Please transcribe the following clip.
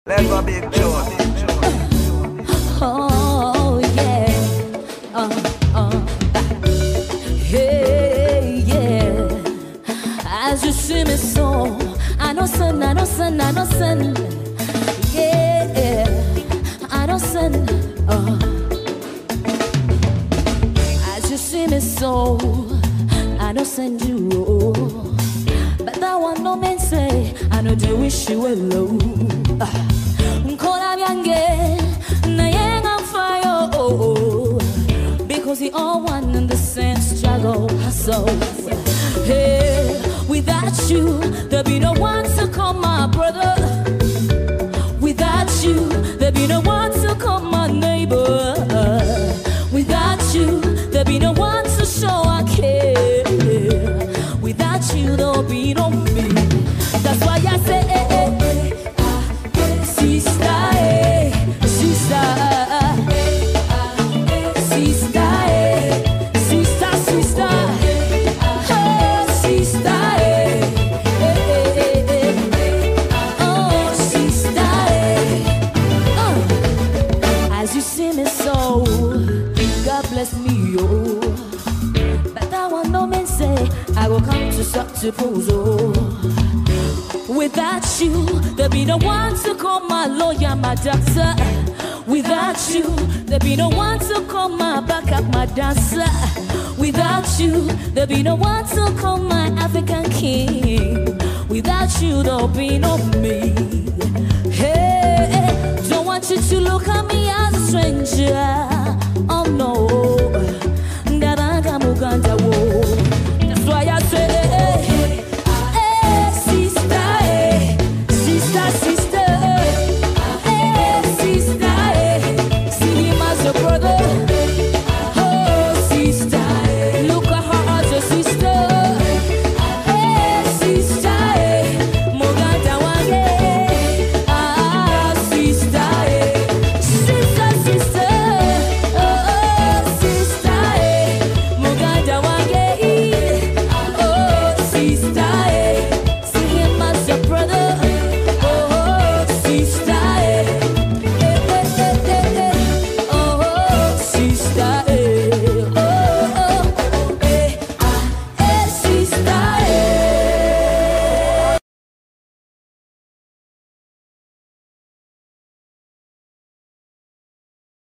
Let's go big tune. Oh yeah. Hey yeah. As you see me so, I know sin, I know sin, I know sin. Yeah, I know sin. As you see me so, I know send you. But that one no man say, I know do wish you alone. Because we all one in the same struggle, hustle. Hey, without you, there'll be no one to call my brother. Without you, there'll be no one to call my neighbor. Without you, there'll be no one to show I care. Without you, there'll be no me. That's why I say, sister, sister, sister, sister, sister, sister, oh, sister. As you see me so, God bless me, oh. But that one no man say, I will come to suck to puzzle. Without you, there'll be no one to call my lawyer, my doctor. Without you, there'll be no one to call my backup, my dancer. Without you, there'll be no one to call my African king. Without you, there'll be no me. Hey, don't want you to look at me as a stranger.